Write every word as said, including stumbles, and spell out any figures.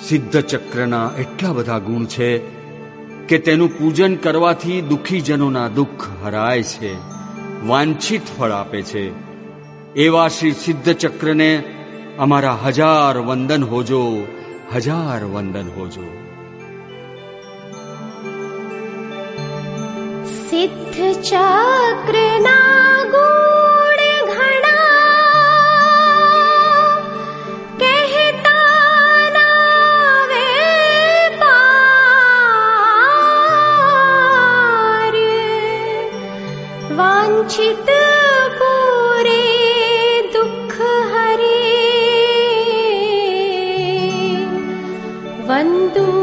સિદ્ધ ચક્રના એટલા બધા ગુણ છે કે તેનું પૂજન કરવાથી દુઃખીજનોના દુઃખ હરાય છે, વાંછિત ફળ આપે છે. એવા શ્રી સિદ્ધ ચક્રને અમારા હજાર વંદન હોજો, હજાર વંદન હોજો. સિદ્ધ ચક્રના ગુણ ઘણા કહેતા નાવે પાર, વાંછિત પૂરે દુઃખ હરે. વંદુ